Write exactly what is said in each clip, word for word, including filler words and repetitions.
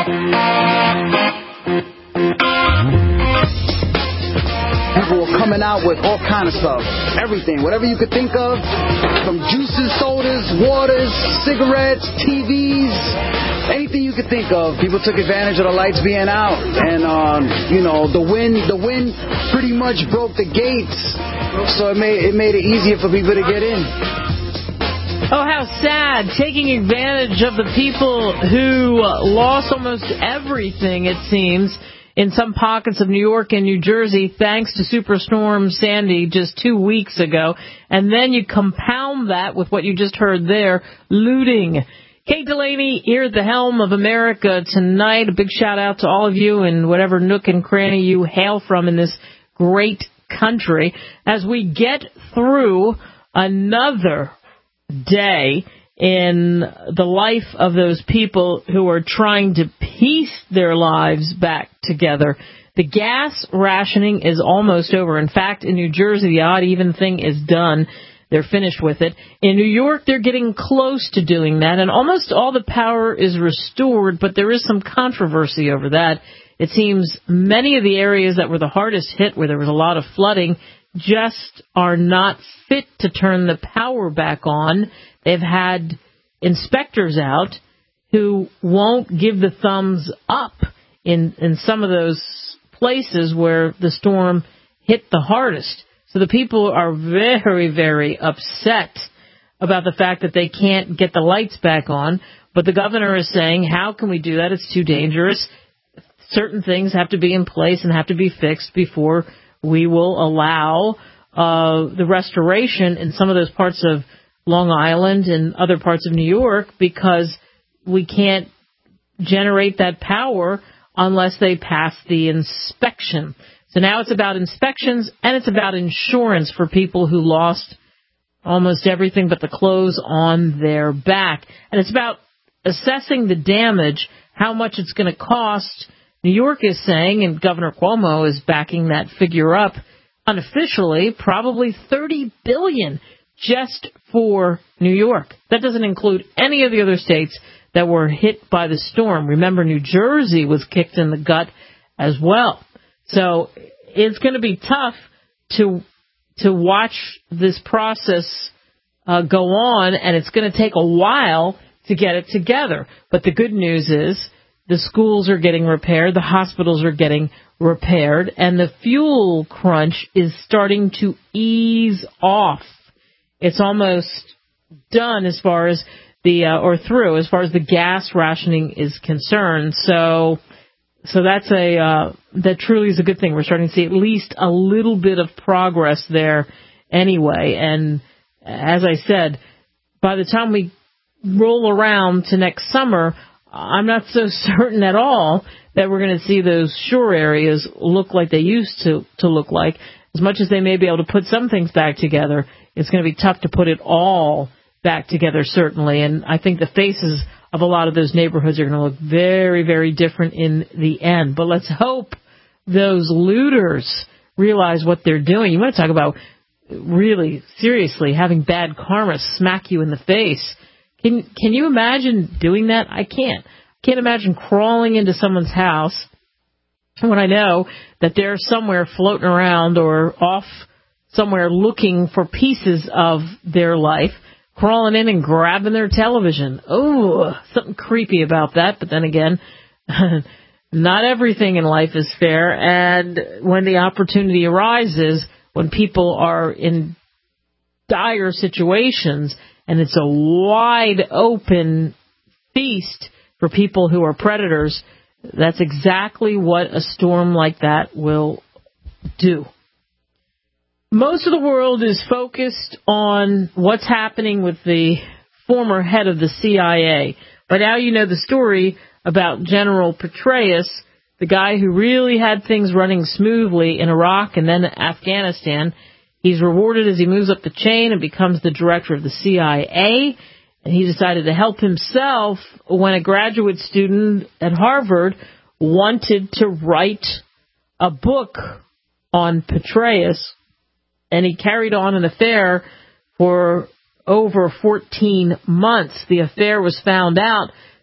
People were coming out with all kind of stuff. Everything. Whatever you could think of. From juices, sodas, waters, cigarettes, T Vs. Anything you could think of. People took advantage of the lights being out. And, um, you know, the wind, the wind pretty much broke the gates. So it made, it made it easier for people to get in. Oh, how sad. Taking advantage of the people who lost almost everything, it seems, in some pockets of New York and New Jersey, thanks to Superstorm Sandy just two weeks ago. And then you compound that with what you just heard there, looting. Kate Delaney here at the helm of America tonight. A big shout out to all of you in whatever nook and cranny you hail from in this great country as we get through another day in the life of those people who are trying to piece their lives back together. The gas rationing is almost over. In fact, in New Jersey, the odd even thing is done. They're finished with it. In New York, they're getting close to doing that, and almost all the power is restored, but there is some controversy over that. It seems many of the areas that were the hardest hit, where there was a lot of flooding, just are not fit to turn the power back on. They've had inspectors out who won't give the thumbs up in, in some of those places where the storm hit the hardest. So the people are very, very upset about the fact that they can't get the lights back on. But the governor is saying, how can we do that? It's too dangerous. Certain things have to be in place and have to be fixed before we will allow uh, the restoration in some of those parts of Long Island and other parts of New York, because we can't generate that power unless they pass the inspection. So now it's about inspections, and it's about insurance for people who lost almost everything but the clothes on their back. And it's about assessing the damage, how much it's going to cost. New York is saying, and Governor Cuomo is backing that figure up unofficially, probably thirty billion dollars just for New York. That doesn't include any of the other states that were hit by the storm. Remember, New Jersey was kicked in the gut as well. So it's going to be tough to to watch this process uh, go on, and it's going to take a while to get it together. But the good news is the schools are getting repaired, the hospitals are getting repaired, and the fuel crunch is starting to ease off. It's almost done as far as the uh, or through as far as the gas rationing is concerned. So. So that's a uh, that truly is a good thing. We're starting to see at least a little bit of progress there anyway. And as I said, by the time we roll around to next summer, I'm not so certain at all that we're going to see those shore areas look like they used to, to look like. As much as they may be able to put some things back together, it's going to be tough to put it all back together, certainly. And I think the faces of a lot of those neighborhoods are going to look very, very different in the end. But let's hope those looters realize what they're doing. You want to talk about really, seriously, having bad karma smack you in the face. Can can you imagine doing that? I can't. I can't imagine crawling into someone's house when I know that they're somewhere floating around or off somewhere looking for pieces of their life, crawling in and grabbing their television. Oh, something creepy about that. But then again, not everything in life is fair. And when the opportunity arises, when people are in dire situations and it's a wide open feast for people who are predators, that's exactly what a storm like that will do. Most of the world is focused on what's happening with the former head of the C I A. By now you know the story about General Petraeus, the guy who really had things running smoothly in Iraq and then Afghanistan. He's rewarded as he moves up the chain and becomes the director of the C I A. And he decided to help himself when a graduate student at Harvard wanted to write a book on Petraeus. And he carried on an affair for over fourteen months. The affair was found out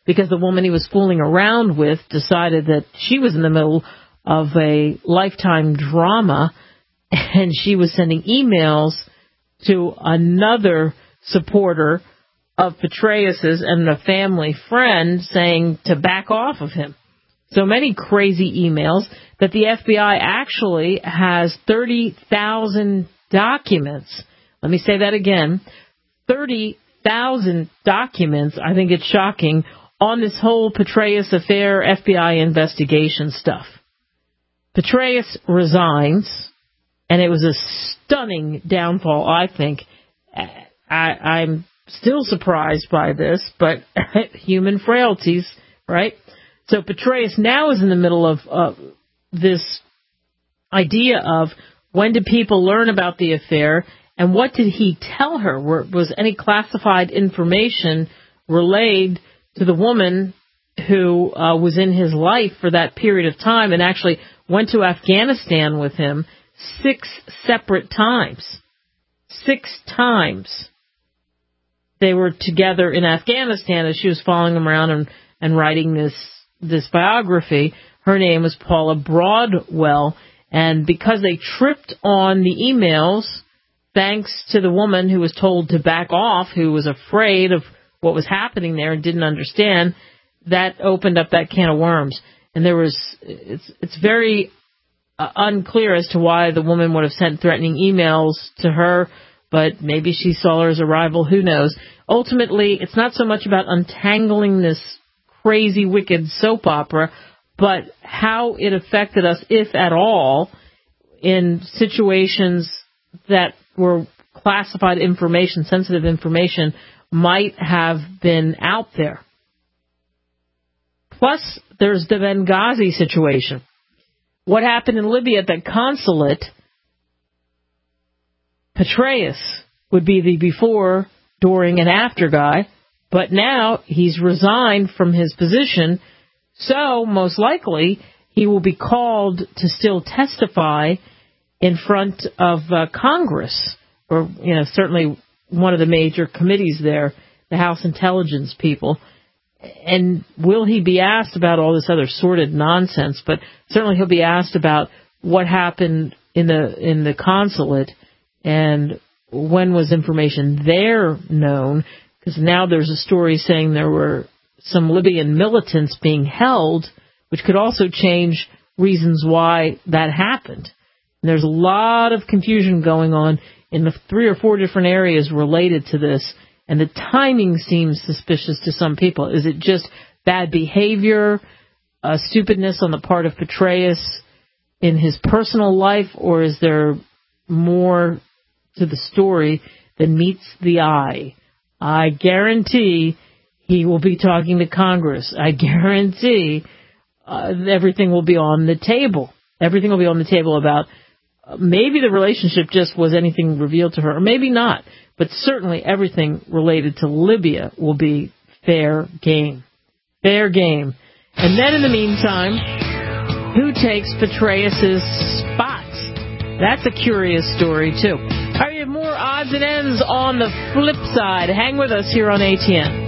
because the woman he was fooling around with decided that she was in the middle of a Lifetime drama, and she was sending emails to another supporter of Petraeus's and a family friend saying to back off of him. So many crazy emails that the F B I actually has thirty thousand documents. Let me say that again. thirty thousand documents. I think it's shocking on this whole Petraeus affair F B I investigation stuff. Petraeus resigns, and it was a stunning downfall, I think. I, I'm still surprised by this, but human frailties, right? So Petraeus now is in the middle of uh, this idea of when did people learn about the affair, and what did he tell her? Were, was any classified information relayed to the woman who uh, was in his life for that period of time and actually went to Afghanistan with him six separate times? Six times they were together in Afghanistan as she was following him around and, and writing this this biography. Her name was Paula Broadwell, and because they tripped on the emails, thanks to the woman who was told to back off, who was afraid of what was happening there and didn't understand, that opened up that can of worms. And there was, it's it's very uh, unclear as to why the woman would have sent threatening emails to her, but maybe she saw her as a rival, who knows. Ultimately, it's not so much about untangling this crazy, wicked soap opera, but how it affected us, if at all, in situations that were classified information, sensitive information, might have been out there. Plus, there's the Benghazi situation. What happened in Libya at that consulate, Petraeus would be the before, during, and after guy, but now he's resigned from his position, so most likely he will be called to still testify in front of uh, Congress, or you know certainly one of the major committees there, the House Intelligence people. And will he be asked about all this other sordid nonsense? But certainly he'll be asked about what happened in the in the consulate and when was information there known. Because now there's a story saying there were some Libyan militants being held, which could also change reasons why that happened. And there's a lot of confusion going on in the three or four different areas related to this, and the timing seems suspicious to some people. Is it just bad behavior, uh, stupidness on the part of Petraeus in his personal life, or is there more to the story than meets the eye? I guarantee he will be talking to Congress. I guarantee uh, everything will be on the table. Everything will be on the table about uh, maybe the relationship just was anything revealed to her, or maybe not. But certainly everything related to Libya will be fair game. Fair game. And then in the meantime, who takes Petraeus' spot? That's a curious story, too. All right, we have more odds and ends on the flip side. Hang with us here on A T N.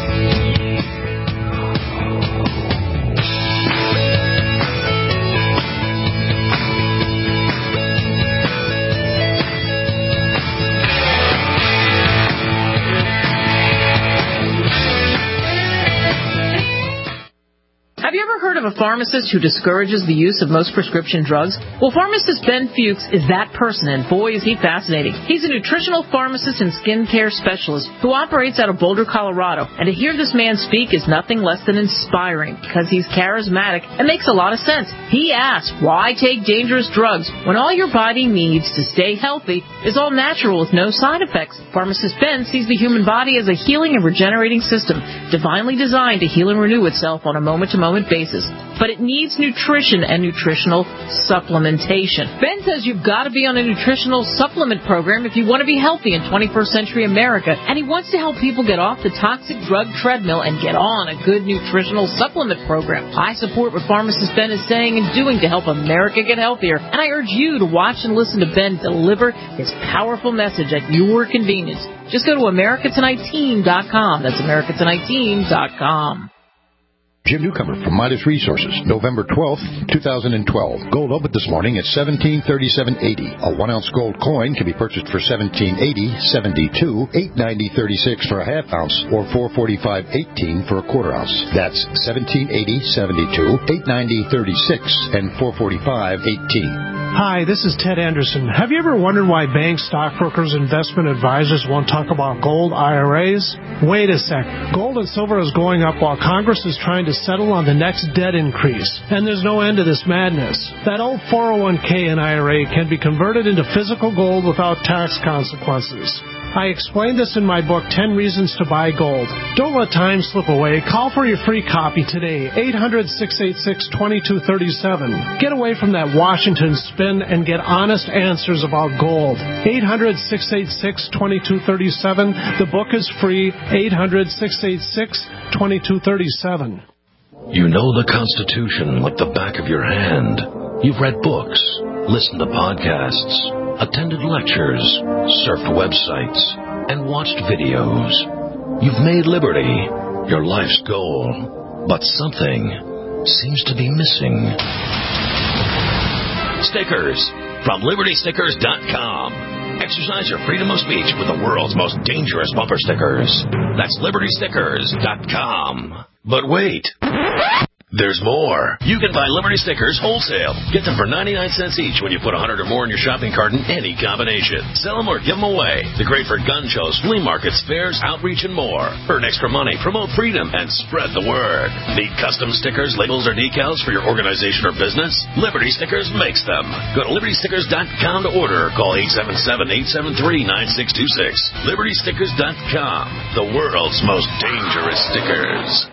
Have you ever heard of a pharmacist who discourages the use of most prescription drugs? Well, pharmacist Ben Fuchs is that person, and boy, is he fascinating. He's a nutritional pharmacist and skincare specialist who operates out of Boulder, Colorado. And to hear this man speak is nothing less than inspiring, because he's charismatic and makes a lot of sense. He asks, why take dangerous drugs when all your body needs to stay healthy is all natural with no side effects? Pharmacist Ben sees the human body as a healing and regenerating system, divinely designed to heal and renew itself on a moment-to-moment basis, but it needs nutrition and nutritional supplementation. Ben says you've got to be on a nutritional supplement program if you want to be healthy in twenty-first century America, and he wants to help people get off the toxic drug treadmill and get on a good nutritional supplement program. I support what pharmacist Ben is saying and doing to help America get healthier, and I urge you to watch and listen to Ben deliver his powerful message at your convenience. Just go to America Tonight Team dot com. That's America Tonight Team dot com. Jim Newcomer from Midas Resources, November twelfth, two thousand twelve. Gold opened this morning at seventeen thirty-seven eighty. A one-ounce gold coin can be purchased for seventeen eighty seventy-two, eight ninety thirty-six for a half ounce, or four forty-five eighteen for a quarter ounce. That's seventeen eighty seventy-two, eight ninety thirty-six, and four forty-five eighteen. Hi, this is Ted Anderson. Have you ever wondered why banks, stockbrokers, investment advisors won't talk about gold I R As? Wait a sec. Gold and silver is going up while Congress is trying to settle on the next debt increase. And there's no end to this madness. That old four oh one k and I R A can be converted into physical gold without tax consequences. I explained this in my book, ten reasons to Buy Gold. Don't let time slip away. Call for your free copy today, eight hundred, six eight six, two two three seven. Get away from that Washington spin and get honest answers about gold. eight hundred, six eight six, two two three seven. The book is free, eight hundred, six eight six, two two three seven. You know the Constitution like the back of your hand. You've read books, listened to podcasts, attended lectures, surfed websites, and watched videos. You've made liberty your life's goal, but something seems to be missing. Stickers from Liberty Stickers dot com. Exercise your freedom of speech with the world's most dangerous bumper stickers. That's Liberty Stickers dot com. But wait. There's more. You can buy Liberty stickers wholesale. Get them for ninety-nine cents each when you put one hundred or more in your shopping cart in any combination. Sell them or give them away. They're great for gun shows, flea markets, fairs, outreach, and more. Earn extra money, promote freedom, and spread the word. Need custom stickers, labels, or decals for your organization or business? Liberty Stickers makes them. Go to Liberty Stickers dot com to order. Call eight seven seven, eight seven three, nine six two six. Liberty Stickers dot com. The world's most dangerous stickers.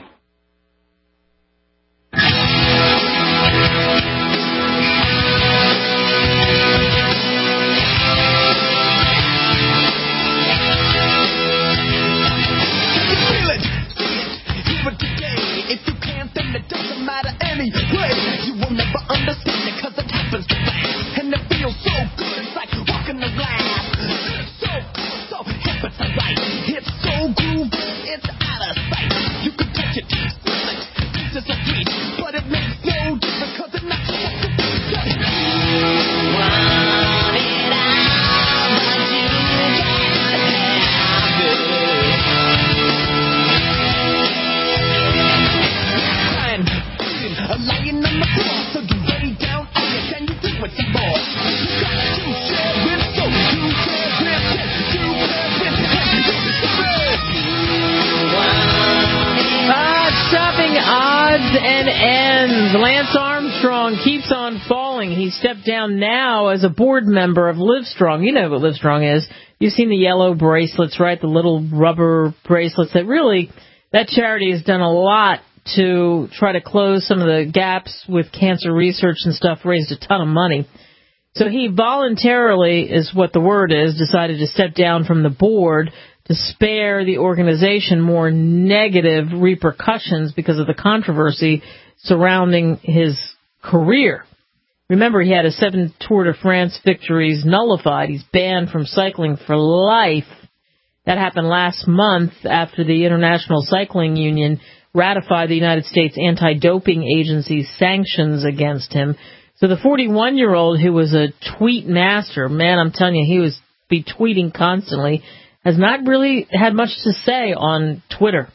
Keeps on falling. He stepped down now as a board member of Livestrong. You know what Livestrong is. You've seen the yellow bracelets, right? The little rubber bracelets that really, that charity has done a lot to try to close some of the gaps with cancer research and stuff, raised a ton of money. So he voluntarily, is what the word is, decided to step down from the board to spare the organization more negative repercussions because of the controversy surrounding his career. Remember, he had his seven Tour de France victories nullified. He's banned from cycling for life. That happened last month after the International Cycling Union ratified the United States Anti-Doping Agency's sanctions against him. So the forty-one-year-old who was a tweet master, man, I'm telling you, he was be tweeting constantly, has not really had much to say on Twitter.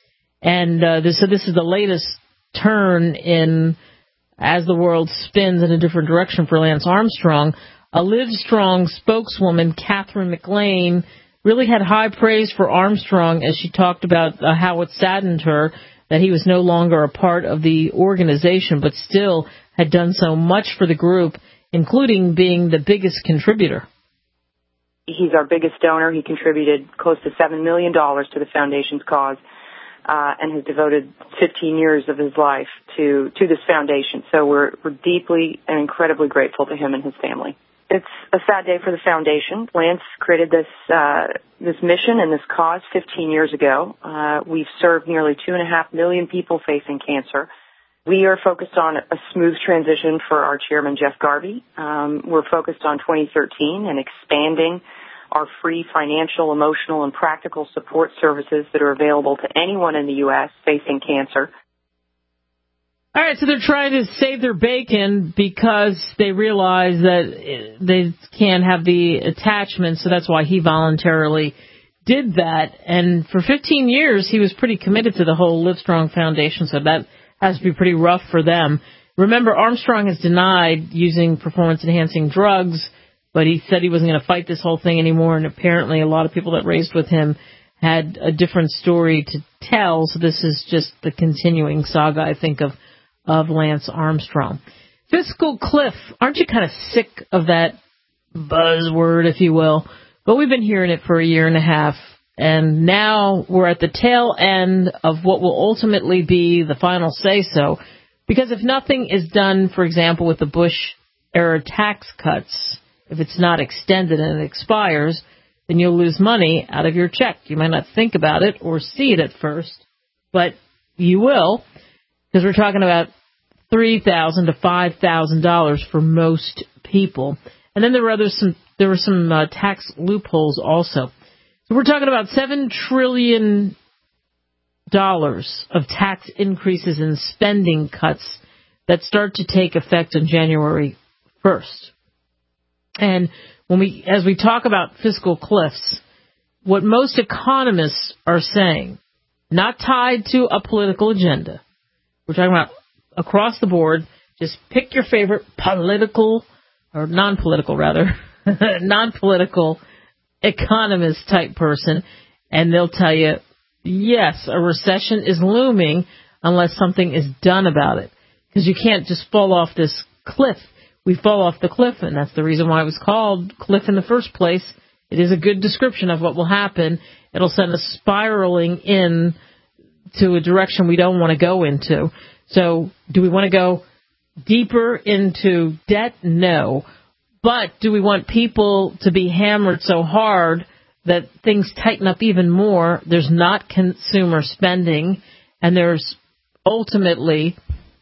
And uh, this, so this is the latest turn in as the world spins in a different direction for Lance Armstrong. A Livestrong spokeswoman, Catherine McLean, really had high praise for Armstrong as she talked about uh, how it saddened her that he was no longer a part of the organization, but still had done so much for the group, including being the biggest contributor. He's our biggest donor. He contributed close to seven million dollars to the foundation's cause. Uh, and has devoted fifteen years of his life to, to this foundation. So we're, we're deeply and incredibly grateful to him and his family. It's a sad day for the foundation. Lance created this, uh, this mission and this cause fifteen years ago. Uh, we've served nearly two and a half million people facing cancer. We are focused on a smooth transition for our chairman, Jeff Garvey. Um, we're focused on twenty thirteen and expanding our free financial, emotional, and practical support services that are available to anyone in the U S facing cancer. All right, so they're trying to save their bacon because they realize that they can't have the attachment, so that's why he voluntarily did that. And for fifteen years, he was pretty committed to the whole Livestrong Foundation, so that has to be pretty rough for them. Remember, Armstrong has denied using performance-enhancing drugs, but he said he wasn't going to fight this whole thing anymore, and apparently a lot of people that raised with him had a different story to tell, so this is just the continuing saga, I think, of of Lance Armstrong. Fiscal cliff. Aren't you kind of sick of that buzzword, if you will? But we've been hearing it for a year and a half, and now we're at the tail end of what will ultimately be the final say-so, because if nothing is done, for example, with the Bush-era tax cuts, if it's not extended and it expires, then you'll lose money out of your check. You might not think about it or see it at first, but you will, because we're talking about three thousand dollars to five thousand dollars for most people. And then there were other some there were some uh, tax loopholes also. So we're talking about seven trillion dollars of tax increases and spending cuts that start to take effect on January first. And when we, as we talk about fiscal cliffs, what most economists are saying, not tied to a political agenda, we're talking about across the board, just pick your favorite political, or non-political rather, non-political economist type person, and they'll tell you, yes, a recession is looming unless something is done about it. Because you can't just fall off this cliff. We fall off the cliff, and that's the reason why it was called cliff in the first place. It is a good description of what will happen. It'll send us spiraling in to a direction we don't want to go into. So do we want to go deeper into debt? No. But do we want people to be hammered so hard that things tighten up even more? There's not consumer spending, and there's ultimately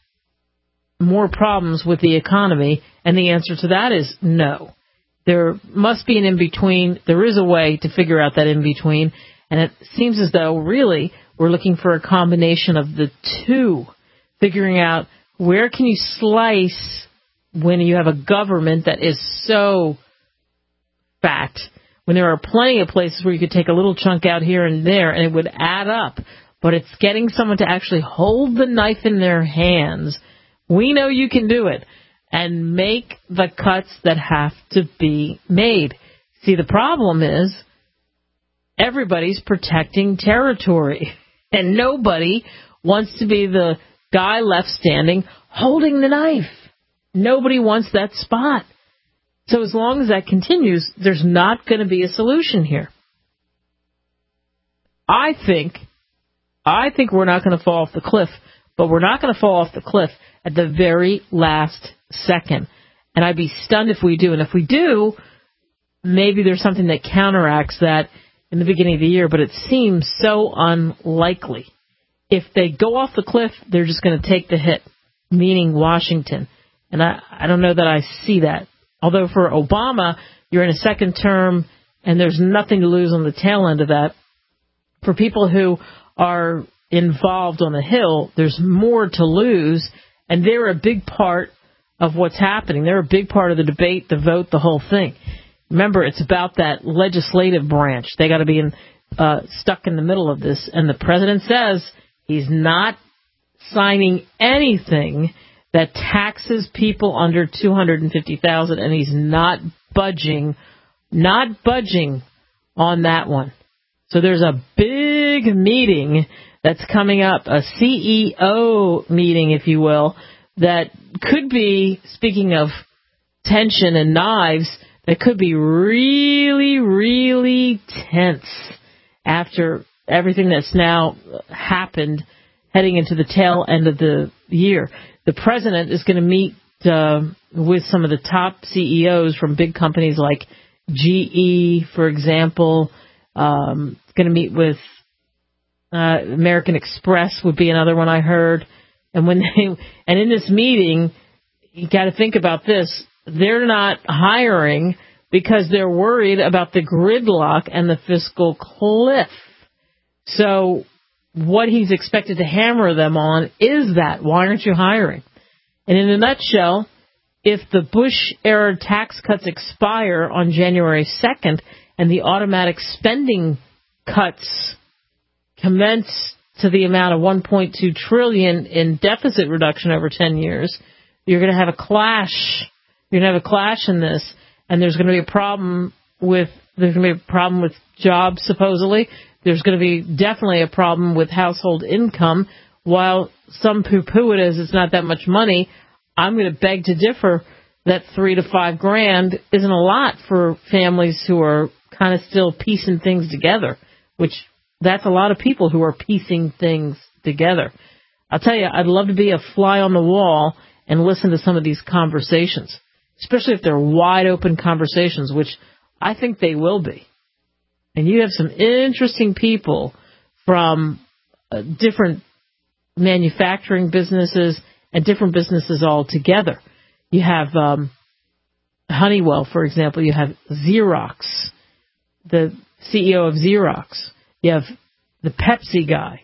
more problems with the economy, and the answer to that is no. There must be an in-between. There is a way to figure out that in-between, and it seems as though, really, we're looking for a combination of the two, figuring out where can you slice when you have a government that is so fat, when there are plenty of places where you could take a little chunk out here and there, and it would add up, but it's getting someone to actually hold the knife in their hands. We know you can do it, and make the cuts that have to be made. See, the problem is everybody's protecting territory, and nobody wants to be the guy left standing holding the knife. Nobody wants that spot. So as long as that continues, there's not going to be a solution here. I think, I think we're not going to fall off the cliff, but we're not going to fall off the cliff at the very last second. And I'd be stunned if we do. And if we do, maybe there's something that counteracts that in the beginning of the year, but it seems so unlikely. If they go off the cliff, they're just going to take the hit, meaning Washington. And I, I don't know that I see that. Although for Obama, you're in a second term, and there's nothing to lose on the tail end of that. For people who are involved on the Hill, there's more to lose, and they're a big part of what's happening. They're a big part of the debate, the vote, the whole thing. Remember, it's about that legislative branch. They got to be in, uh, stuck in the middle of this, and the president says he's not signing anything that taxes people under two hundred fifty thousand dollars, and he's not budging, not budging on that one. So there's a big meeting that's coming up, a C E O meeting, if you will, that could be, speaking of tension and knives, that could be really, really tense after everything that's now happened heading into the tail end of the year. The president is going to meet uh, with some of the top C E Os from big companies like G E, for example. Um, going to meet with uh, American Express would be another one I heard. And when they and in this meeting, you got to think about this. They're not hiring because they're worried about the gridlock and the fiscal cliff. So what he's expected to hammer them on is that. Why aren't you hiring? And in a nutshell, if the Bush-era tax cuts expire on January second and the automatic spending cuts commence to the amount of one point two trillion dollars in deficit reduction over ten years, you're going to have a clash. You're going to have a clash in this, and there's going to be a problem with there's going to be a problem with jobs, supposedly. There's going to be definitely a problem with household income. While some poo-poo it as it's not that much money, I'm going to beg to differ that three to five grand isn't a lot for families who are kind of still piecing things together, which that's a lot of people who are piecing things together. I'll tell you, I'd love to be a fly on the wall and listen to some of these conversations, especially if they're wide open conversations, which I think they will be. And you have some interesting people from uh, different manufacturing businesses and different businesses altogether. You have um, Honeywell, for example. You have Xerox, the C E O of Xerox. You have the Pepsi guy.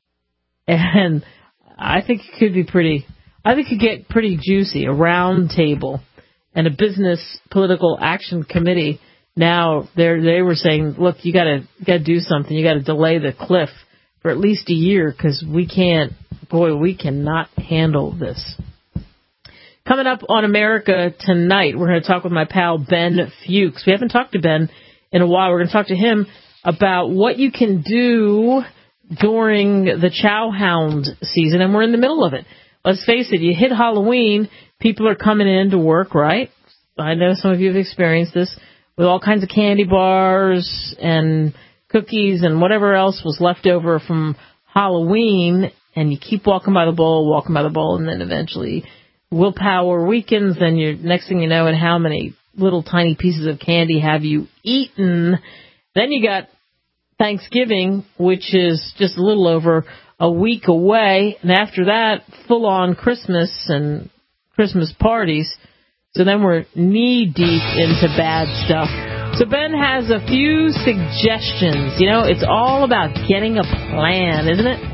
And I think it could be pretty, I think it could get pretty juicy. A round table and a business political action committee. Now they they were saying, look, you got to got to do something. You got to delay the cliff for at least a year because we can't, boy, we cannot handle this. Coming up on America Tonight, we're going to talk with my pal Ben Fuchs. We haven't talked to Ben in a while. We're going to talk to him about what you can do during the chow hound season, and we're in the middle of it. Let's face it, you hit Halloween, people are coming in to work, right? I know some of you have experienced this, with all kinds of candy bars and cookies and whatever else was left over from Halloween, and you keep walking by the bowl, walking by the bowl, and then eventually willpower weakens, and you're, next thing you know, and how many little tiny pieces of candy have you eaten? Then you got Thanksgiving, which is just a little over a week away, and after that, full-on Christmas and Christmas parties. So then we're knee-deep into bad stuff. So Ben has a few suggestions. You know, it's all about getting a plan, isn't it?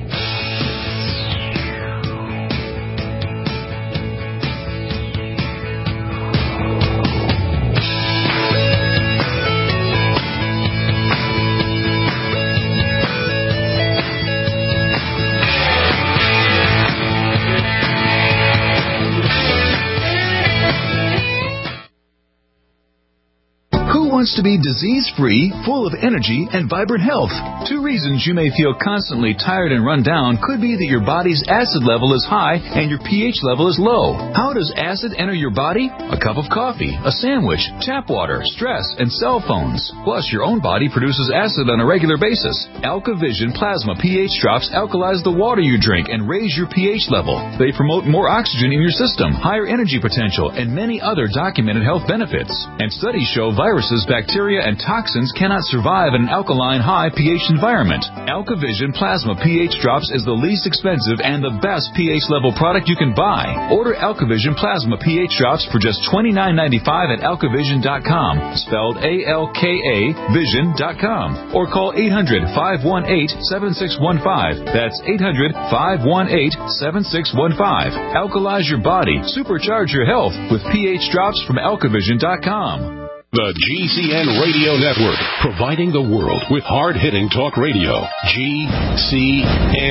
Wants to be disease-free, full of energy, and vibrant health. Two reasons you may feel constantly tired and run down could be that your body's acid level is high and your pH level is low. How does acid enter your body? A cup of coffee, a sandwich, tap water, stress, and cell phones. Plus, your own body produces acid on a regular basis. AlkaVision Plasma pH drops alkalize the water you drink and raise your pH level. They promote more oxygen in your system, higher energy potential, and many other documented health benefits. And studies show viruses, bacteria, and toxins cannot survive in an alkaline high pH environment. AlkaVision Plasma pH Drops is the least expensive and the best pH level product you can buy. Order AlkaVision Plasma pH Drops for just twenty-nine ninety-five at alkavision dot com, spelled A L K A vision dot com, or call eight hundred, five one eight, seven six one five. That's eight hundred, five one eight, seven six one five. Alkalize your body, supercharge your health with pH Drops from alkavision dot com. The G C N Radio Network, providing the world with hard-hitting talk radio. G C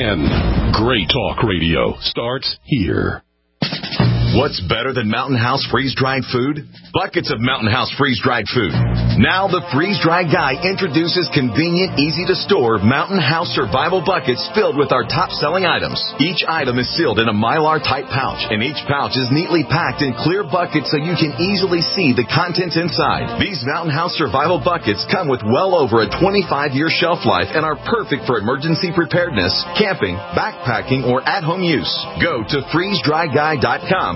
N. Great talk radio starts here. What's better than Mountain House freeze-dried food? Buckets of Mountain House freeze-dried food. Now the freeze-dried guy introduces convenient, easy-to-store Mountain House survival buckets filled with our top-selling items. Each item is sealed in a Mylar-type pouch, and each pouch is neatly packed in clear buckets so you can easily see the contents inside. These Mountain House survival buckets come with well over a twenty-five year shelf life and are perfect for emergency preparedness, camping, backpacking, or at-home use. Go to freeze dry guy dot com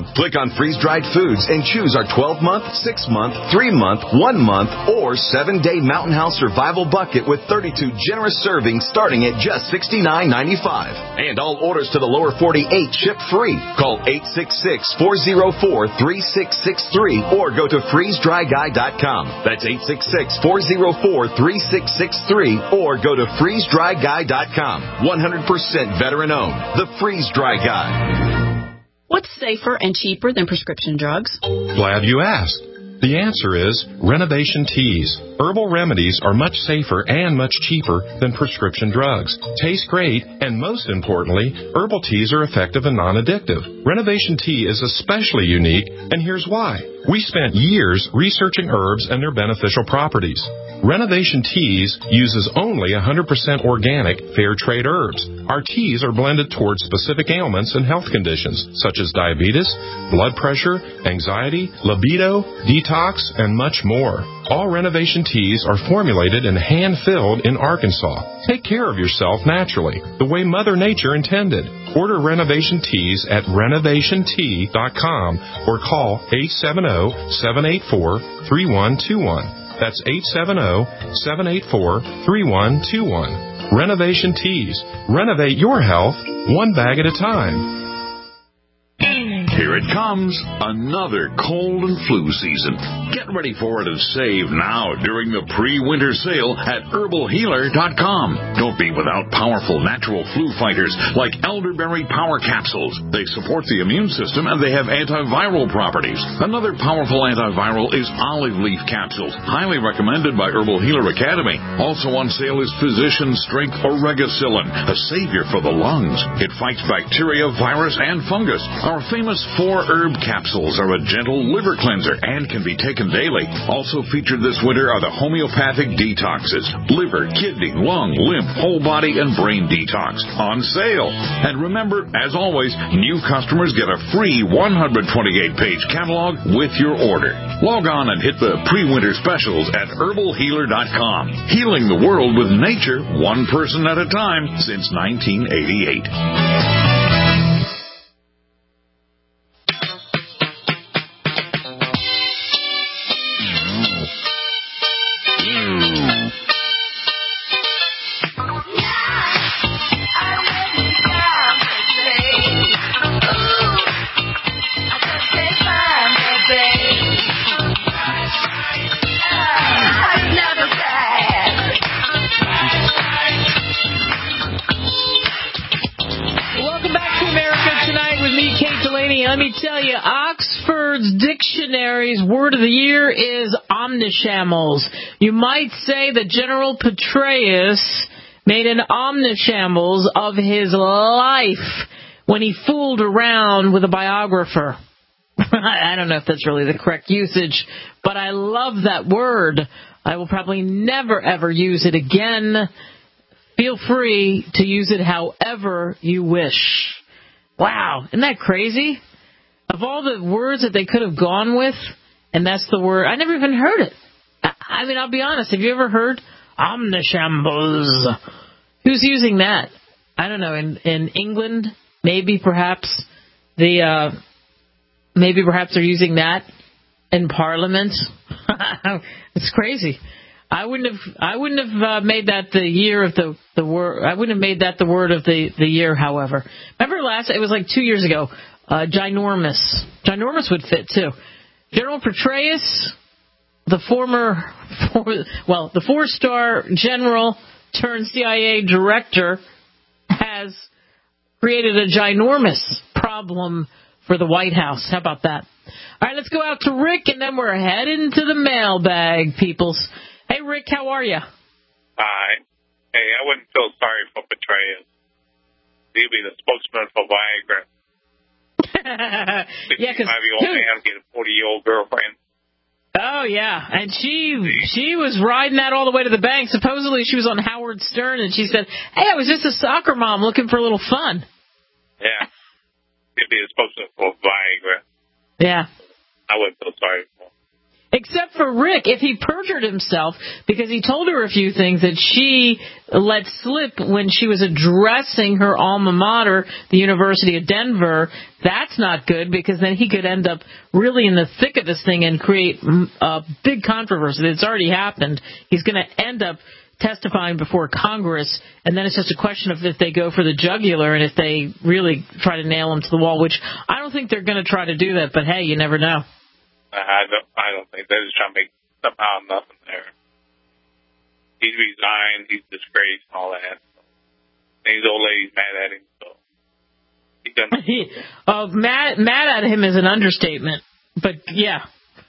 com. Click on freeze-dried foods and choose our twelve-month, six-month, three-month, one-month, or seven-day Mountain House Survival Bucket with thirty-two generous servings starting at just sixty-nine ninety-five. And all orders to the lower forty-eight ship free. Call eight six six, four oh four, three six six three or go to freeze dry guy dot com. That's eight six six, four oh four, three six six three or go to freeze dry guy dot com. one hundred percent veteran owned. The Freeze Dry Guy. What's safer and cheaper than prescription drugs? Glad you asked. The answer is Renovation Teas. Herbal remedies are much safer and much cheaper than prescription drugs. Taste great, and most importantly, herbal teas are effective and non-addictive. Renovation Tea is especially unique, and here's why. We spent years researching herbs and their beneficial properties. Renovation Teas uses only one hundred percent organic, fair trade herbs. Our teas are blended towards specific ailments and health conditions, such as diabetes, blood pressure, anxiety, libido, detox, and much more. All Renovation Teas are formulated and hand-filled in Arkansas. Take care of yourself naturally, the way Mother Nature intended. Order Renovation Teas at renovation tea dot com or call eight seven zero, seven eight four, three one two one. That's eight seven zero, seven eight four, three one two one. Renovation Teas. Renovate your health one bag at a time. Here it comes, another cold and flu season. Get ready for it and save now during the pre-winter sale at herbal healer dot com. Don't be without powerful natural flu fighters like elderberry power capsules. They support the immune system and they have antiviral properties. Another powerful antiviral is olive leaf capsules, highly recommended by Herbal Healer Academy. Also on sale is Physician Strength Oregacillin, a savior for the lungs. It fights bacteria, virus, and fungus. Our famous Four herb capsules are a gentle liver cleanser and can be taken daily. Also featured this winter are the homeopathic detoxes, liver, kidney, lung, lymph, whole body, and brain detox on sale. And remember, as always, new customers get a free one hundred twenty-eight page catalog with your order. Log on and hit the pre-winter specials at herbal healer dot com. Healing the world with nature, one person at a time since nineteen eighty-eight. Let me tell you, Oxford's Dictionary's word of the year is omnishambles. You might say that General Petraeus made an omnishambles of his life when he fooled around with a biographer. I don't know if that's really the correct usage, but I love that word. I will probably never, ever use it again. Feel free to use it however you wish. Wow, isn't that crazy? Of all the words that they could have gone with, and that's the word, I never even heard it. I mean, I'll be honest, have you ever heard omnishambles? Who's using that? I don't know, in, in England, maybe perhaps the, uh, maybe perhaps they're using that in Parliament. It's crazy. I wouldn't have, I wouldn't have uh, made that the year of the, the word, I wouldn't have made that the word of the, the year, however. Remember last, it was like two years ago, uh, ginormous. Ginormous would fit, too. General Petraeus, the former, for, well, the four-star general turned C I A director, has created a ginormous problem for the White House. How about that? All right, let's go out to Rick, and then we're heading to the mailbag, peoples. Hey, Rick, how are you? Hi. Hey, I wouldn't feel sorry for Petraeus. He'd be the spokesman for Viagra. Yeah, because sixty-five-year-old man get a forty-year-old girlfriend. Oh, yeah, and she she was riding that all the way to the bank. Supposedly she was on Howard Stern, and she said, hey, I was just a soccer mom looking for a little fun. Yeah. He'd be the spokesman for Viagra. Yeah. I wouldn't feel sorry for him. Except for Rick, if he perjured himself because he told her a few things that she let slip when she was addressing her alma mater, the University of Denver, that's not good because then he could end up really in the thick of this thing and create a big controversy. It's already happened. He's going to end up testifying before Congress, and then it's just a question of if they go for the jugular and if they really try to nail him to the wall, which I don't think they're going to try to do that, but hey, you never know. I don't, I don't think they're just trying to make somehow nothing there. He's resigned, he's disgraced, and all that. And his old lady's mad at him, so he's done. Oh, mad, mad at him is an understatement, but yeah.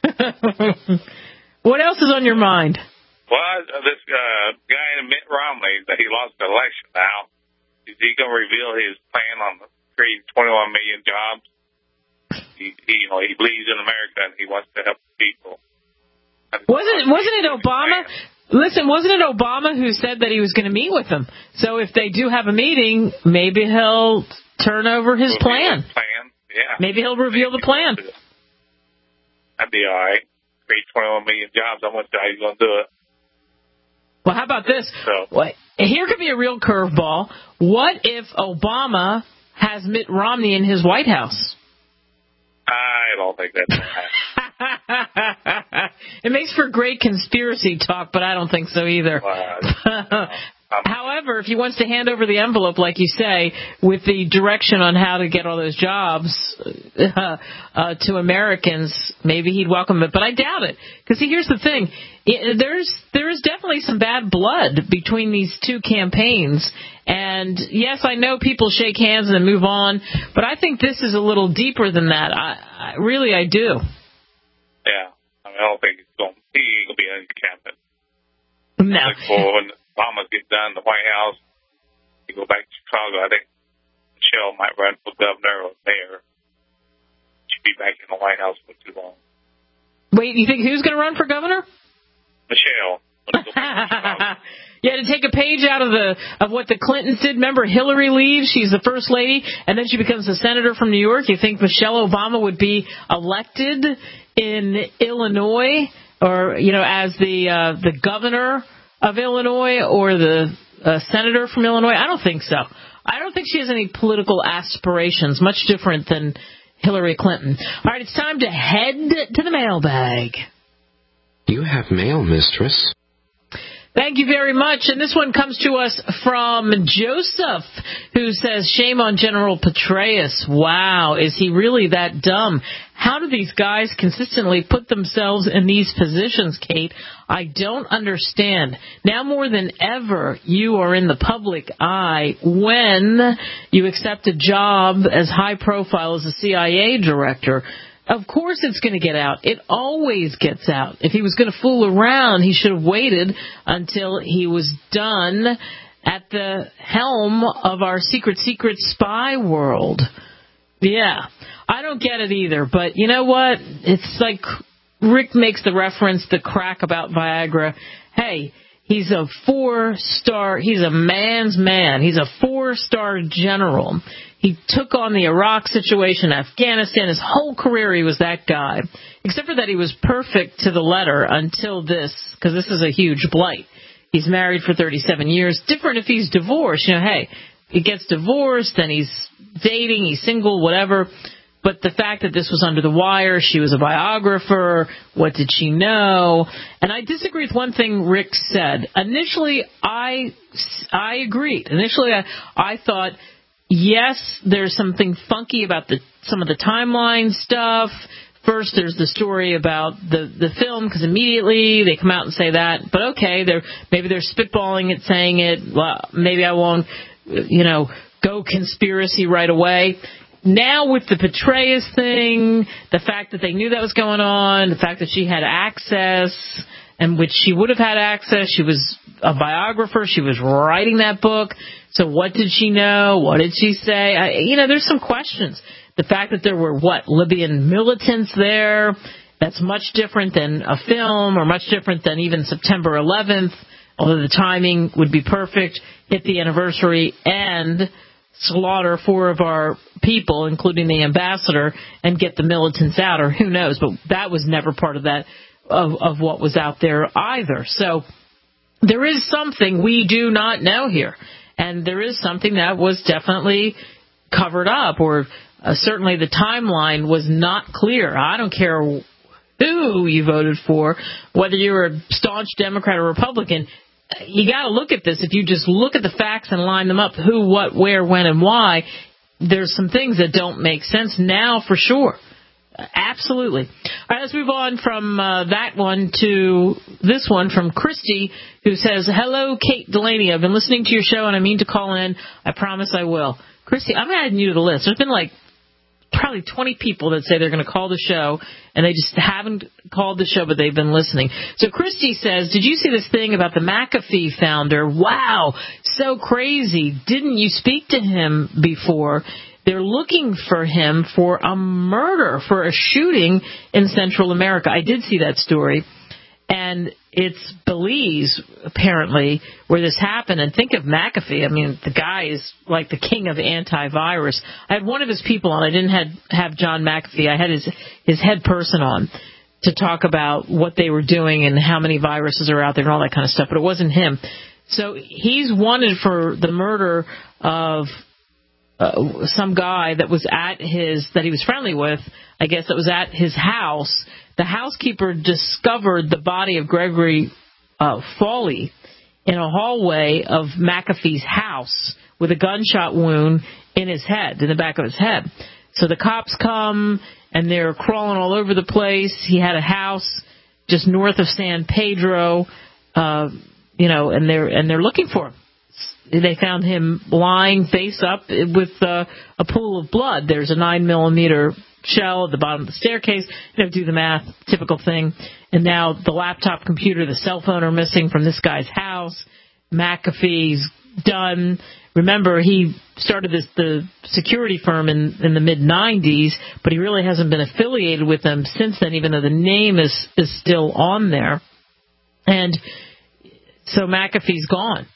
What else is on your mind? Well, this uh, guy Mitt Romney, that he lost the election now, is he going to reveal his plan on creating twenty-one million jobs? He, he, you know, he believes in America and he wants to help people. Wasn't wasn't it Obama? Listen, wasn't it Obama who said that he was going to meet with them? So if they do have a meeting, maybe he'll turn over his plan. Plan, yeah. Maybe he'll reveal the plan. That'd be all right. Create twenty-one million jobs. I want to see how he's going to do it. Well, how about this? So, what, here could be a real curveball. What if Obama has Mitt Romney in his White House? I don't think that's going to happen. It makes for great conspiracy talk, but I don't think so either. Uh, However, if he wants to hand over the envelope, like you say, with the direction on how to get all those jobs uh, uh, to Americans, maybe he'd welcome it. But I doubt it. Because, see, here's the thing. It, there's there is definitely some bad blood between these two campaigns. And, yes, I know people shake hands and move on, but I think this is a little deeper than that. I, I Really, I do. Yeah. I mean, I don't think it's going, he ain't going to be in the cabinet. No. Like for when Obama gets done in the White House, he go back to Chicago. I think Michelle might run for governor or mayor. She'll be back in the White House for too long. Wait, you think who's going to run for governor? Michelle. Yeah, to take a page out of the of what the Clintons did. Remember, Hillary leaves; she's the first lady, and then she becomes a senator from New York. You think Michelle Obama would be elected in Illinois, or you know, as the uh, the governor of Illinois, or the uh, senator from Illinois? I don't think so. I don't think she has any political aspirations. Much different than Hillary Clinton. All right, it's time to head to the mailbag. You have mail, mistress. Thank you very much. And this one comes to us from Joseph, who says, shame on General Petraeus. Wow, is he really that dumb? How do these guys consistently put themselves in these positions, Kate? I don't understand. Now more than ever, you are in the public eye when you accept a job as high profile as a C I A director. Of course it's going to get out. It always gets out. If he was going to fool around, he should have waited until he was done at the helm of our secret, secret spy world. Yeah, I don't get it either. But you know what? It's like Rick makes the reference, the crack about Viagra. Hey, he's a four-star, he's a man's man. He's a four-star general. He took on the Iraq situation, Afghanistan. His whole career, he was that guy. Except for that he was perfect to the letter until this, because this is a huge blight. He's married for thirty-seven years. Different if he's divorced. You know, hey, he gets divorced, then he's dating, he's single, whatever. But the fact that this was under the wire, she was a biographer, what did she know? And I disagree with one thing Rick said. Initially, I, I agreed. Initially, I, I thought, yes, there's something funky about the some of the timeline stuff. First, there's the story about the, the film, because immediately they come out and say that. But okay, they're maybe they're spitballing it, saying it. Well, maybe I won't, you know, go conspiracy right away. Now with the Petraeus thing, the fact that they knew that was going on, the fact that she had access, and which she would have had access, she was a biographer, she was writing that book. So what did she know? What did she say? I, you know, there's some questions. The fact that there were, what, Libyan militants there, that's much different than a film or much different than even September eleventh, although the timing would be perfect, hit the anniversary and slaughter four of our people, including the ambassador, and get the militants out, or who knows. But that was never part of that of, of what was out there either. So there is something we do not know here. And there is something that was definitely covered up, or uh, certainly the timeline was not clear. I don't care who you voted for, whether you're a staunch Democrat or Republican. You got to look at this. If you just look at the facts and line them up, who, what, where, when, and why, there's some things that don't make sense now for sure. Absolutely. All right, let's move on from uh, that one to this one from Christy, who says, hello, Kate Delaney. I've been listening to your show, and I mean to call in. I promise I will. Christy, I'm adding you to the list. There's been like probably twenty people that say they're going to call the show, and they just haven't called the show, but they've been listening. So Christy says, did you see this thing about the McAfee founder? Wow, so crazy. Didn't you speak to him before? They're looking for him for a murder, for a shooting in Central America. I did see that story. And it's Belize, apparently, where this happened. And think of McAfee. I mean, the guy is like the king of antivirus. I had one of his people on. I didn't have, have John McAfee. I had his, his head person on to talk about what they were doing and how many viruses are out there and all that kind of stuff. But it wasn't him. So he's wanted for the murder of Uh, some guy that was at his, that he was friendly with, I guess, that was at his house. The housekeeper discovered the body of Gregory uh, Foley in a hallway of McAfee's house with a gunshot wound in his head, in the back of his head. So the cops come, and they're crawling all over the place. He had a house just north of San Pedro, uh, you know, and they're and they're looking for him. They found him lying face up with uh, a pool of blood. There's a nine millimeter shell at the bottom of the staircase. You know, do the math, typical thing. And now the laptop computer, the cell phone are missing from this guy's house. McAfee's done. Remember, he started this the security firm in, in the mid nineties, but he really hasn't been affiliated with them since then, even though the name is, is still on there. And so McAfee's gone.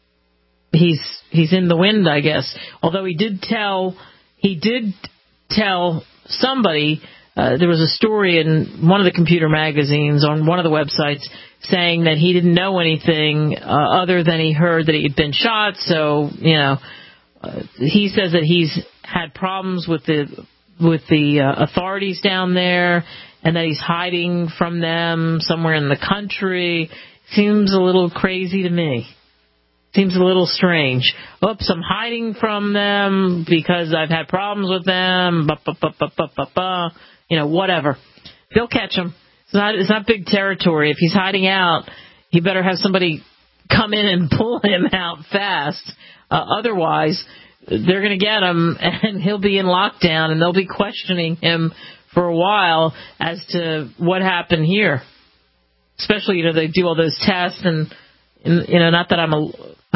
He's he's in the wind, I guess. Although he did tell he did tell somebody. Uh, there was a story in one of the computer magazines on one of the websites saying that he didn't know anything uh, other than he heard that he had been shot. So you know, uh, he says that he's had problems with the with the uh, authorities down there, and that he's hiding from them somewhere in the country. Seems a little crazy to me. Seems a little strange. Oops, I'm hiding from them because I've had problems with them. Ba, ba, ba, ba, ba, ba, ba. You know, whatever. They'll catch him. It's not, it's not big territory. If he's hiding out, he better have somebody come in and pull him out fast. Uh, otherwise, they're going to get him, and he'll be in lockdown, and they'll be questioning him for a while as to what happened here. Especially, you know, they do all those tests, and, and you know, not that I'm a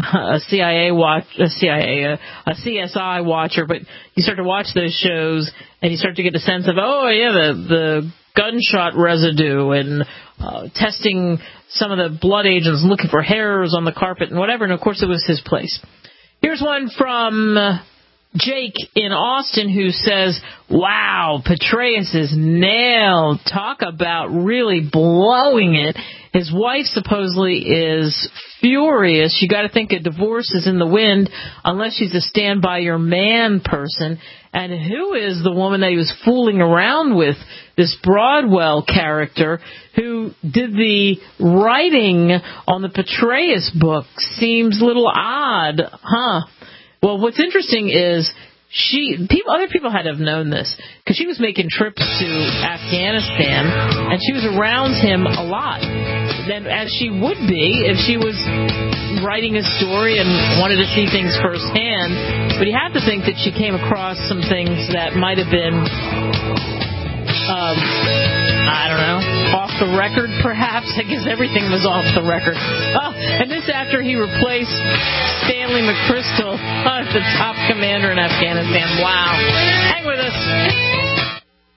a C I A watch, a C I A, a, a C S I watcher, but you start to watch those shows and you start to get a sense of, oh yeah, the the gunshot residue, and uh, testing some of the blood agents, looking for hairs on the carpet and whatever. And of course, it was his place. Here's one from uh, Jake in Austin, who says, wow, Petraeus is nailed. Talk about really blowing it. His wife supposedly is furious. You got to think a divorce is in the wind unless she's a stand-by-your-man person. And who is the woman that he was fooling around with? This Broadwell character who did the writing on the Petraeus book. Seems a little odd, huh? Well, what's interesting is she, people, other people had to have known this, because she was making trips to Afghanistan, and she was around him a lot, then, as she would be if she was writing a story and wanted to see things firsthand. But you have to think that she came across some things that might have been, um, I don't know, off the record, perhaps. I guess everything was off the record. Oh, and this after he replaced Stanley McChrystal as the top commander in Afghanistan. Wow. Hang with us.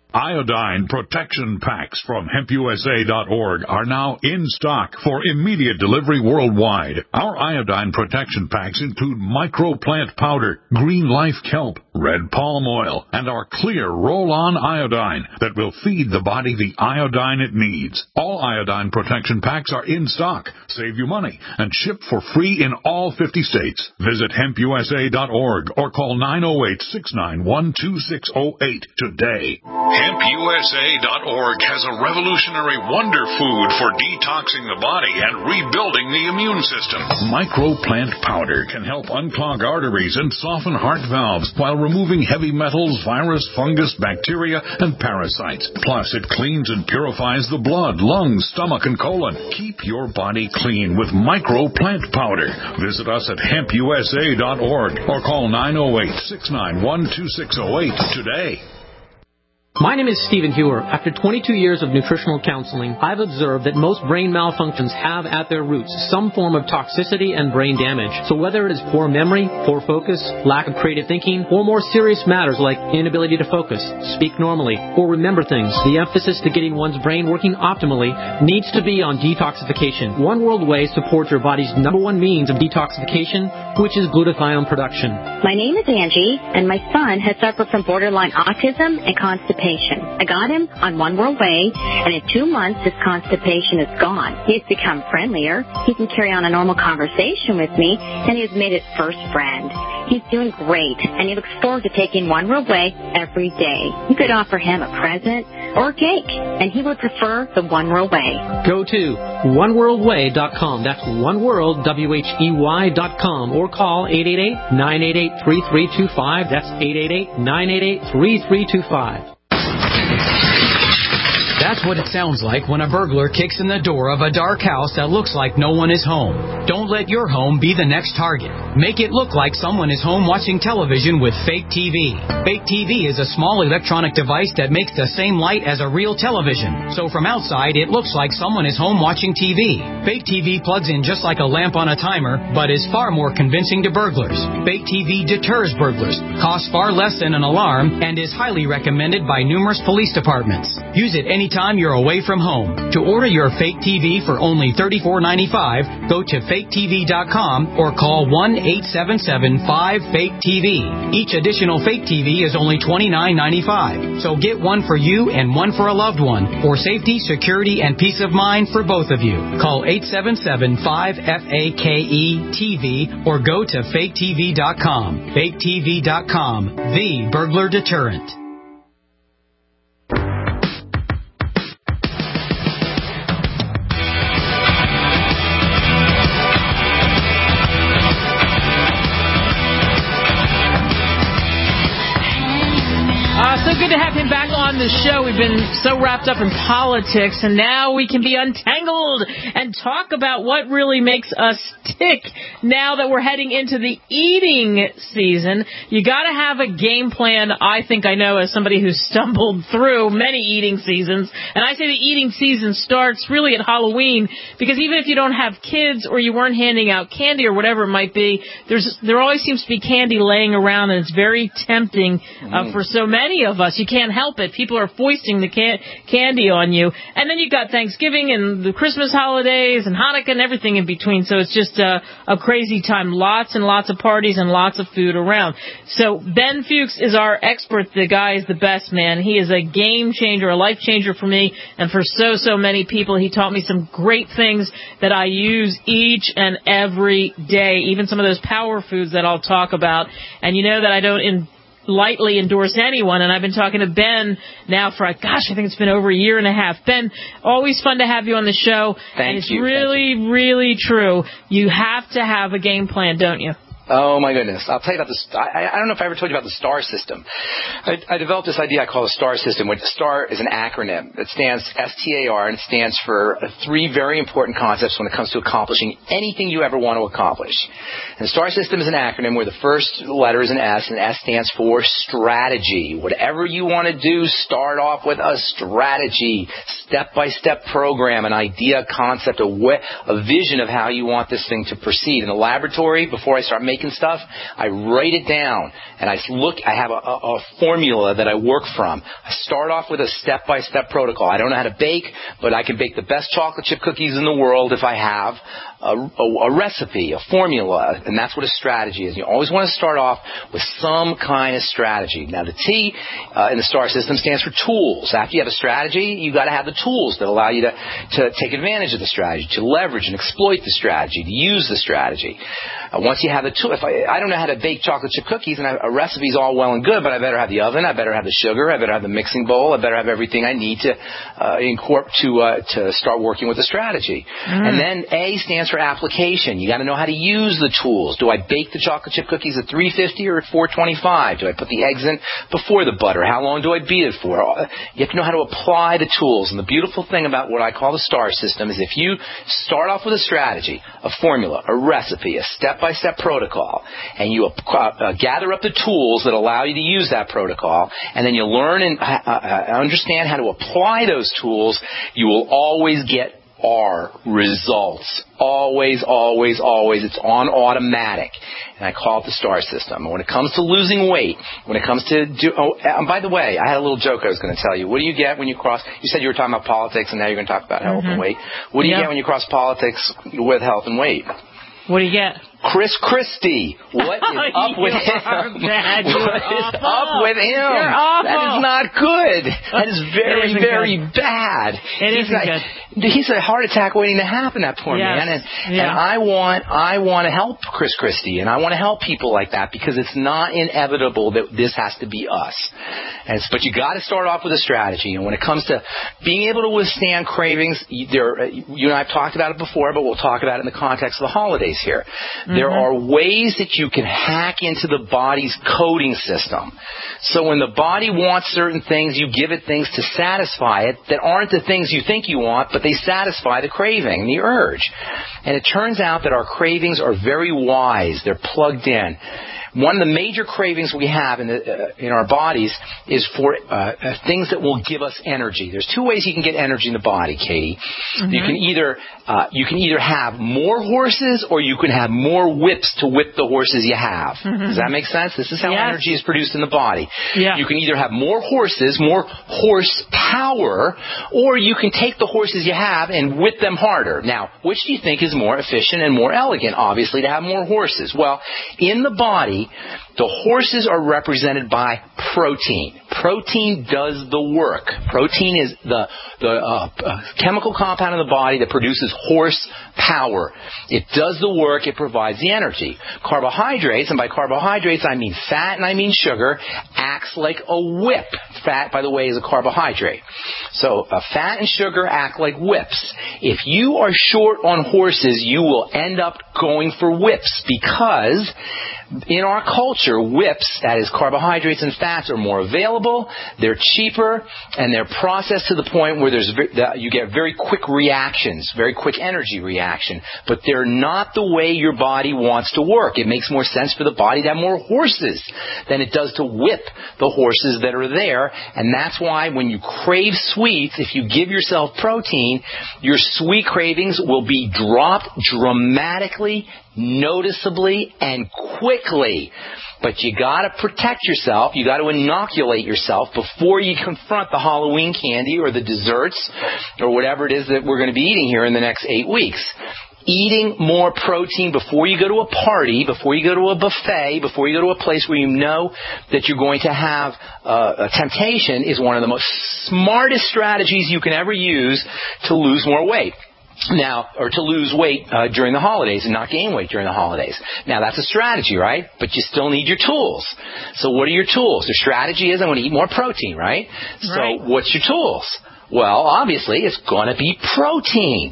Iodine protection packs from hemp U S A dot org are now in stock for immediate delivery worldwide. Our iodine protection packs include microplant powder, green life kelp, red palm oil, and our clear roll-on iodine that will feed the body the iodine it needs. All iodine protection packs are in stock, save you money, and ship for free in all fifty states. Visit hemp U S A dot org or call nine oh eight, six nine one, two six oh eight today. hemp U S A dot org has a revolutionary wonder food for detoxing the body and rebuilding the immune system. Microplant powder can help unclog arteries and soften heart valves while removing heavy metals, virus, fungus, bacteria, and parasites. Plus, it cleans and purifies the blood, lungs, stomach, and colon. Keep your body clean with Microplant powder. Visit us at hemp U S A dot org or call nine oh eight, six nine one, two six oh eight today. My name is Stephen Hewer. After twenty-two years of nutritional counseling, I've observed that most brain malfunctions have at their roots some form of toxicity and brain damage. So whether it is poor memory, poor focus, lack of creative thinking, or more serious matters like inability to focus, speak normally, or remember things, the emphasis to getting one's brain working optimally needs to be on detoxification. One World Whey supports your body's number one means of detoxification, which is glutathione production. My name is Angie, and my son has suffered from borderline autism and constipation. I got him on One World Whey, and in two months his constipation is gone. He's become friendlier. He can carry on a normal conversation with me, and he has made his first friend. He's doing great, and he looks forward to taking One World Whey every day. You could offer him a present or a cake, and he would prefer the One World Whey. Go to one world way dot com. That's one world, W H E Y dot com, or call eight eight eight, nine eight eight, three three two five. That's eight eight eight, nine eight eight, three three two five. That's what it sounds like when a burglar kicks in the door of a dark house that looks like no one is home. Don't let your home be the next target. Make it look like someone is home watching television with fake T V. Fake T V is a small electronic device that makes the same light as a real television. So from outside, it looks like someone is home watching T V. Fake T V plugs in just like a lamp on a timer, but is far more convincing to burglars. Fake T V deters burglars, costs far less than an alarm, and is highly recommended by numerous police departments. Use it any time you're away from home. To order your fake T V for only thirty-four ninety-five, go to fake T V dot com or call one eight seven seven, five, fake T V. Each additional fake T V is only twenty-nine ninety-five. So get one for you and one for a loved one for safety, security, and peace of mind for both of you. Call eight seven seven, five, F A K E T V or go to fake T V dot com. fake T V dot com, the burglar deterrent. So good to have him back on the show. We've been so wrapped up in politics, and now we can be untangled and talk about what really makes us tick now that we're heading into the eating season. You got to have a game plan, I think I know, as somebody who's stumbled through many eating seasons. And I say the eating season starts really at Halloween, because even if you don't have kids or you weren't handing out candy or whatever it might be, there's there always seems to be candy laying around, and it's very tempting uh, for so many of us. You can't help it. People are foisting the can- candy on you. And then you've got Thanksgiving and the Christmas holidays and Hanukkah and everything in between. So it's just a, a crazy time. Lots and lots of parties and lots of food around. So Ben Fuchs is our expert. The guy is the best, man. He is a game changer, a life changer for me and for so, so many people. He taught me some great things that I use each and every day, even some of those power foods that I'll talk about. And you know that I don't in lightly endorse anyone, and I've been talking to Ben now for, gosh, I think it's been over a year and a half. Ben, always fun to have you on the show. Thank and it's you. really, Thank you. really true. You have to have a game plan, don't you? Oh, my goodness. I'll tell you about this. I, I don't know if I ever told you about the STAR system. I, I developed this idea I call the STAR system, which STAR is an acronym. It stands S T A R, and it stands for three very important concepts when it comes to accomplishing anything you ever want to accomplish. And the STAR system is an acronym where the first letter is an S, and S stands for strategy. Whatever you want to do, start off with a strategy, step-by-step program, an idea, concept, a, way, a vision of how you want this thing to proceed. In the laboratory, before I start making bake and stuff, I write it down, and I look, I have a, a, a formula that I work from. I start off with a step-by-step protocol. I don't know how to bake, but I can bake the best chocolate chip cookies in the world if I have a, a, a recipe, a formula, and that's what a strategy is. You always want to start off with some kind of strategy. Now, the T uh, in the STAR system stands for tools. After you have a strategy, you got to have the tools that allow you to, to take advantage of the strategy, to leverage and exploit the strategy, to use the strategy. Uh, once you have the tool, if I, I don't know how to bake chocolate chip cookies, and I, a recipe's all well and good, but I better have the oven, I better have the sugar, I better have the mixing bowl, I better have everything I need to uh, incorporate to uh, to start working with the strategy. Mm. And then A stands for application. You got to know how to use the tools. Do I bake the chocolate chip cookies at three fifty or at four twenty-five? Do I put the eggs in before the butter? How long do I beat it for? You have to know how to apply the tools. And the beautiful thing about what I call the STAR system is if you start off with a strategy, a formula, a recipe, a step-by-step protocol, and you uh, gather up the tools that allow you to use that protocol, and then you learn and uh, understand how to apply those tools, you will always get R results. Always, always, always. It's on automatic. And I call it the STAR system. And when it comes to losing weight, when it comes to do, oh, and by the way, I had a little joke I was going to tell you. What do you get when you cross, you said you were talking about politics and now you're going to talk about health mm-hmm. and weight. What do you yep. get when you cross politics with health and weight? What do you get? Chris Christie. What is up with him? Bad. What is awful. up with him? You're awful. That is not good. That is very, very good. bad. It he's isn't not, good. He's a heart attack waiting to happen, that poor yes. man. And, yeah. and I want, I want to help Chris Christie, and I want to help people like that because it's not inevitable that this has to be us. And but you got to start off with a strategy. And when it comes to being able to withstand cravings, there, you and I have talked about it before, but we'll talk about it in the context of the holidays here. Mm-hmm. There are ways that you can hack into the body's coding system. So when the body wants certain things, you give it things to satisfy it that aren't the things you think you want, but they satisfy the craving, the urge. And it turns out that our cravings are very wise. They're plugged in. One of the major cravings we have in, the, uh, in our bodies is for uh, uh, things that will give us energy. There's two ways you can get energy in the body, Katie. Mm-hmm. You can either uh, you can either have more horses or you can have more whips to whip the horses you have. Mm-hmm. Does that make sense? This is how yes. energy is produced in the body. Yeah. You can either have more horses, more horsepower, or you can take the horses you have and whip them harder. Now, which do you think is more efficient and more elegant? Obviously, to have more horses. Well, in the body, the horses are represented by protein. Protein does the work. Protein is the, the uh, uh, chemical compound in the body that produces horsepower. It does the work. It provides the energy. Carbohydrates, and by carbohydrates I mean fat and I mean sugar, acts like a whip. Fat, by the way, is a carbohydrate. So uh, fat and sugar act like whips. If you are short on horses, you will end up going for whips because in our culture, whips, that is carbohydrates and fats, are more available, they're cheaper, and they're processed to the point where there's you get very quick reactions, very quick energy reaction. But they're not the way your body wants to work. It makes more sense for the body to have more horses than it does to whip the horses that are there. And that's why when you crave sweets, if you give yourself protein, your sweet cravings will be dropped dramatically, noticeably, and quickly. But you got to protect yourself. You got to inoculate yourself before you confront the Halloween candy or the desserts or whatever it is that we're going to be eating here in the next eight weeks. Eating more protein before you go to a party, before you go to a buffet, before you go to a place where you know that you're going to have uh, a temptation is one of the most smartest strategies you can ever use to lose more weight. Now, or to lose weight uh, during the holidays and not gain weight during the holidays. Now, that's a strategy, right? But you still need your tools. So what are your tools? The strategy is I want to eat more protein, right? So right. What's your tools? Well, obviously, it's going to be protein.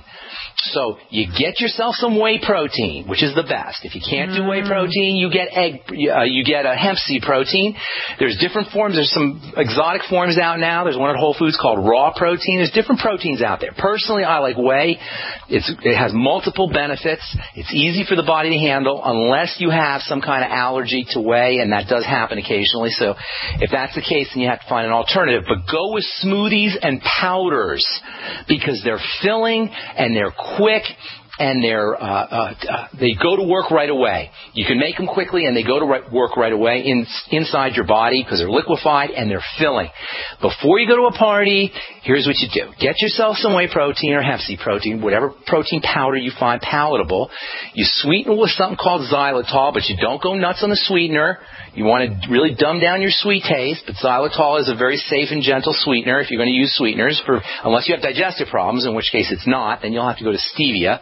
So you get yourself some whey protein, which is the best. If you can't do whey protein, you get egg, uh, you get a hemp seed protein. There's different forms. There's some exotic forms out now. There's one at Whole Foods called raw protein. There's different proteins out there. Personally, I like whey. It's, it has multiple benefits. It's easy for the body to handle unless you have some kind of allergy to whey, and that does happen occasionally. So if that's the case, then you have to find an alternative. But go with smoothies and powders because they're filling and they're quick, and they're uh, uh, uh, they go to work right away. You can make them quickly, and they go to right, work right away in, inside your body because they're liquefied and they're filling. Before you go to a party, here's what you do. Get yourself some whey protein or hemp seed protein, whatever protein powder you find palatable. You sweeten it with something called xylitol, but you don't go nuts on the sweetener. You want to really dumb down your sweet taste, but xylitol is a very safe and gentle sweetener if you're going to use sweeteners, for unless you have digestive problems, in which case it's not, then you'll have to go to stevia.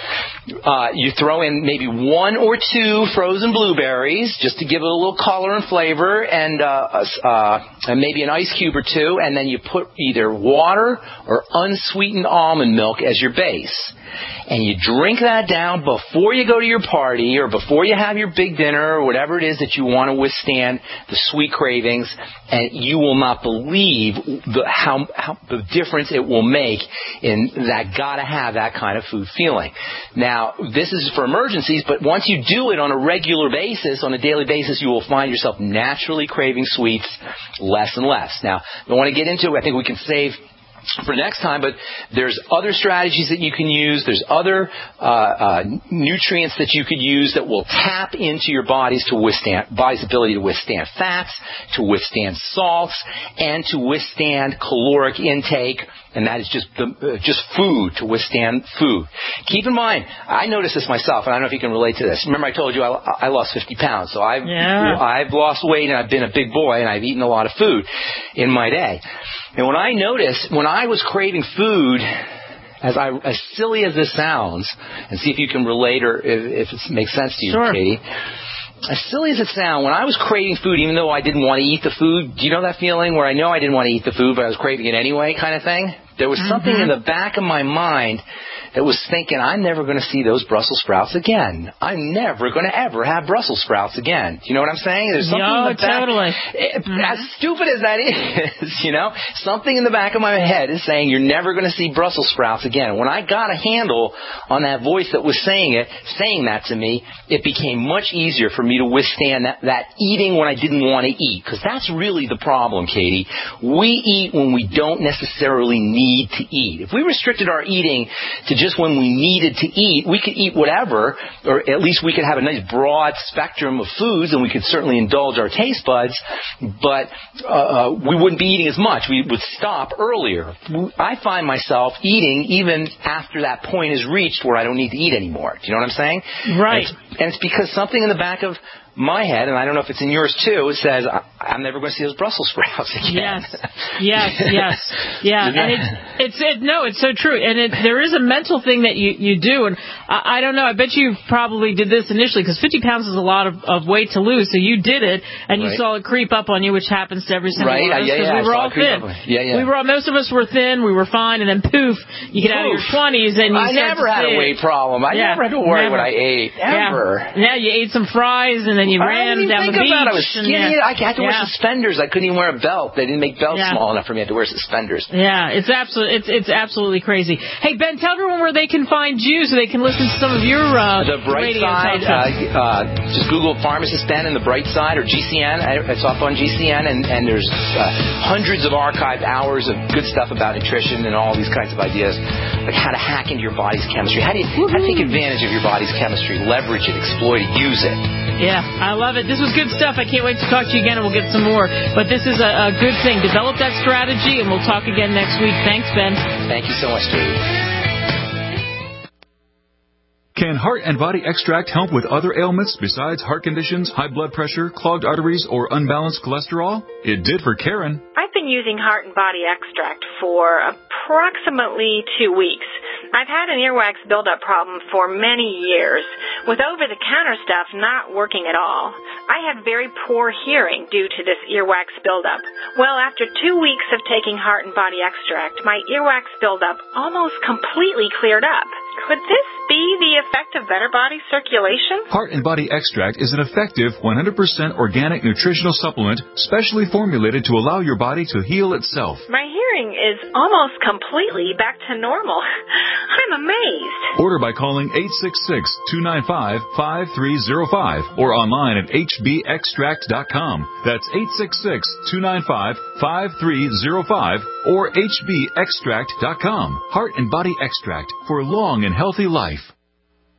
Uh, you throw in maybe one or two frozen blueberries just to give it a little color and flavor, and, uh, uh, and maybe an ice cube or two, and then you put either water or unsweetened almond milk as your base. And you drink that down before you go to your party or before you have your big dinner or whatever it is that you want to withstand the sweet cravings, and you will not believe the, how, how the difference it will make in that gotta have that kind of food feeling. Now, this is for emergencies, but once you do it on a regular basis, on a daily basis, you will find yourself naturally craving sweets less and less. Now, I don't want to get into it. I think we can save for next time, but there's other strategies that you can use. There's other uh, uh, nutrients that you could use that will tap into your body's to withstand body's ability to withstand fats, to withstand salts, and to withstand caloric intake. And that is just the, uh, just food, to withstand food. Keep in mind, I noticed this myself, and I don't know if you can relate to this. Remember I told you I, I lost fifty pounds, so I've, yeah. I've lost weight and I've been a big boy and I've eaten a lot of food in my day. And when I noticed, when I was craving food, as I, as silly as this sounds, and see if you can relate or if, if it makes sense to you, sure. Katie. As silly as it sounds, when I was craving food, even though I didn't want to eat the food, do you know that feeling where I know I didn't want to eat the food, but I was craving it anyway kind of thing? There was something mm-hmm. in the back of my mind that was thinking, I'm never going to see those Brussels sprouts again. I'm never going to ever have Brussels sprouts again. Do you know what I'm saying? There's something no, in the back. Totally. It, mm-hmm. As stupid as that is, you know, something in the back of my head is saying you're never going to see Brussels sprouts again. When I got a handle on that voice that was saying it, saying that to me, it became much easier for me to withstand that, that eating when I didn't want to eat. Because that's really the problem, Katie. We eat when we don't necessarily need to eat. If we restricted our eating to just when we needed to eat, we could eat whatever, or at least we could have a nice broad spectrum of foods, and we could certainly indulge our taste buds, but uh, we wouldn't be eating as much. We would stop earlier. I find myself eating even after that point is reached where I don't need to eat anymore. Do you know what I'm saying? Right. And it's, and it's because something in the back of my head, and I don't know if it's in yours too, it says, I'm never going to see those Brussels sprouts again. Yes, yes, yes. Yeah, and it's, it's it, no, it's so true. And it, there is a mental thing that you, you do, and I, I don't know, I bet you probably did this initially, because fifty pounds is a lot of, of weight to lose, so you did it, and you right. saw it creep up on you, which happens to every single right. one of us, because yeah, yeah, we were all thin. Yeah, yeah. We were all, most of us were thin, we were fine, and then poof, you get out of your twenties, and you I never had a weight problem. I yeah, never had to worry never. what I ate, ever. Yeah. yeah, you ate some fries, and then you ran down the beach. About it. I was skinny. Yeah. I had to yeah. wear suspenders. I couldn't even wear a belt. They didn't make belts yeah. small enough for me. I had to wear suspenders. Yeah, it's absolutely it's it's absolutely crazy. Hey Ben, tell everyone where they can find you so they can listen to some of your uh, the Bright radio Side. Uh, uh, just Google Pharmacist Ben and the Bright Side or G C N. It's off on G C N, and and there's uh, hundreds of archived hours of good stuff about nutrition and all these kinds of ideas, like how to hack into your body's chemistry. How do you how to take advantage of your body's chemistry, leverage it, exploit it, use it. Yeah, I love it. This was good stuff. I can't wait to talk to you again, and we'll get some more. But this is a, a good thing. Develop that strategy, and we'll talk again next week. Thanks, Ben. Thank you so much, Katie. Can Heart and Body Extract help with other ailments besides heart conditions, high blood pressure, clogged arteries, or unbalanced cholesterol? It did for Karen. I've been using Heart and Body Extract for approximately two weeks. I've had an earwax buildup problem for many years, with over-the-counter stuff not working at all. I have very poor hearing due to this earwax buildup. Well, after two weeks of taking Heart and Body Extract, my earwax buildup almost completely cleared up. Could this be the effect of better body circulation? Heart and Body Extract is an effective one hundred percent organic nutritional supplement specially formulated to allow your body to heal itself. My hearing is almost completely back to normal. I'm amazed. Order by calling eight six six, two nine five, five three zero five or online at h b extract dot com. That's eight six six, two nine five, five three zero five or h b extract dot com. Heart and Body Extract for a long and healthy life.